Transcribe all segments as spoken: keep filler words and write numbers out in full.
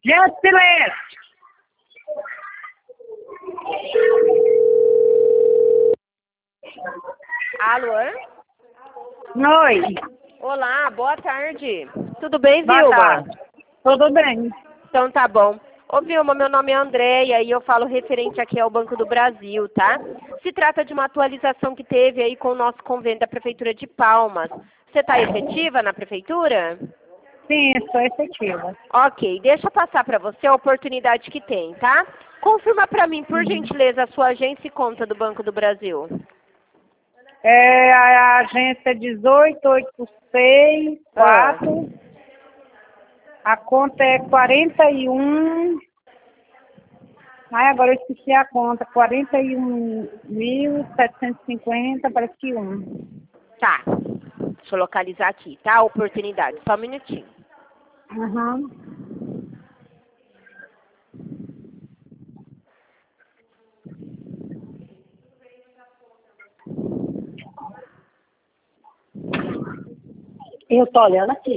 Gente, silêncio! Alô? Oi. Olá, boa tarde. Tudo bem, Boa Vilma? tarde. Tudo bem? Então tá bom. Ô Vilma, meu nome é Andréia e eu falo referente aqui ao Banco do Brasil, tá? Se trata de uma atualização que teve aí com o nosso convênio da Prefeitura de Palmas. Você está efetiva na Prefeitura? Sim, estou efetiva. Ok, deixa eu passar para você a oportunidade que tem, tá? Confirma para mim, por gentileza, a sua agência e conta do Banco do Brasil. É a agência dezoito oito seis quatro. Ah. A conta é quarenta e um. Ai, agora eu esqueci a conta. quarenta e um mil setecentos e cinquenta, parece que um. Tá. Deixa eu localizar aqui, tá? A oportunidade. Só um minutinho. Uhum. Eu tô olhando aqui.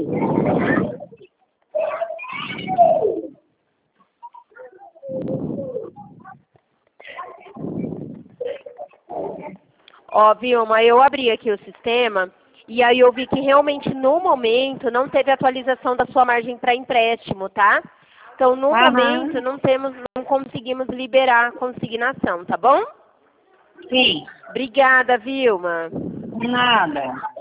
Ó, Vilma, eu abri aqui o sistema e aí eu vi que realmente no momento não teve atualização da sua margem para empréstimo, tá? Então, no Aham. momento, não temos, não conseguimos liberar a consignação, tá bom? Sim. Obrigada, Vilma. Nada.